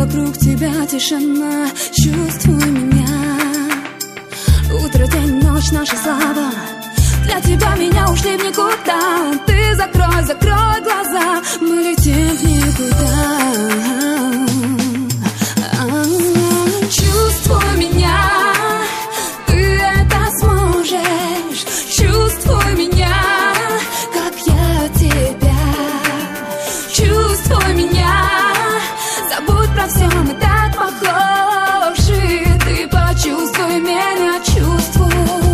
вокруг тебя тишина. Чувствуй меня. Утро, день, ночь, наша слава. Для тебя меня ушли в никуда. Ты закрой, закрой глаза. Мы летим в никуда. Чувствуй меня. Ты это сможешь. Чувствуй меня, как я тебя. Чувствуй меня. Забудь про все, мы так похожи. Ты почувствуй меня, чувствуй.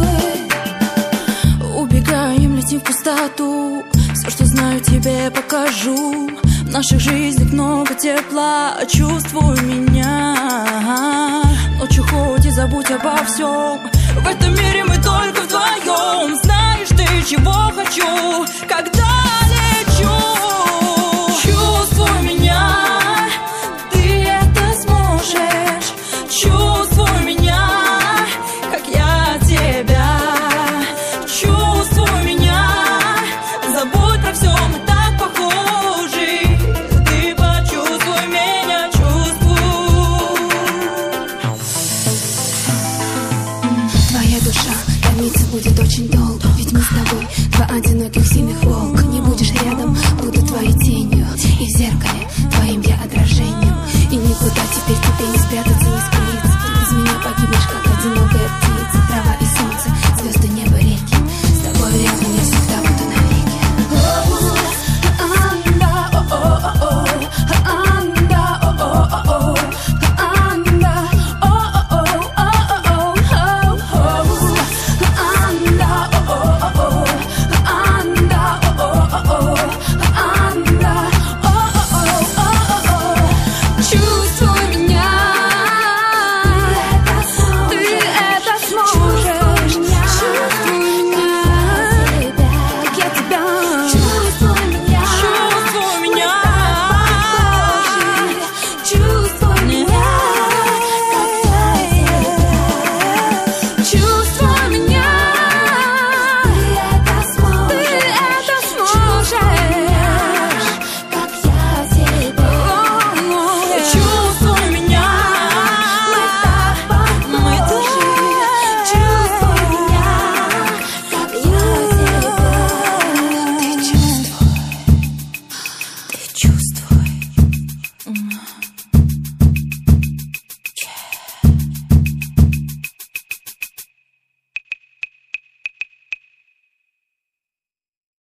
Убегаем, летим в пустоту. Все, что знаю, тебе покажу. В наших жизнях много тепла. Чувствуй меня. Ночью ходи, забудь обо всем. В этом мире мы только вдвоем. Знаешь ты, чего хочу, когда лечу. Чувствуй меня. Ты это сможешь. Чувствуй меня, как я тебя. Чувствуй меня. Забудь про все, мы так похожи. Ты почувствуй меня, чувствуй. Твоя душа томиться будет очень долго. Ведь мы с тобой два одиноких сильных волка. Не будешь рядом, буду твоей тенью. И в зеркале твоим я отражением. И никуда теперь тебе не спрятаться, не скрыться. Ты без меня погибнешь, как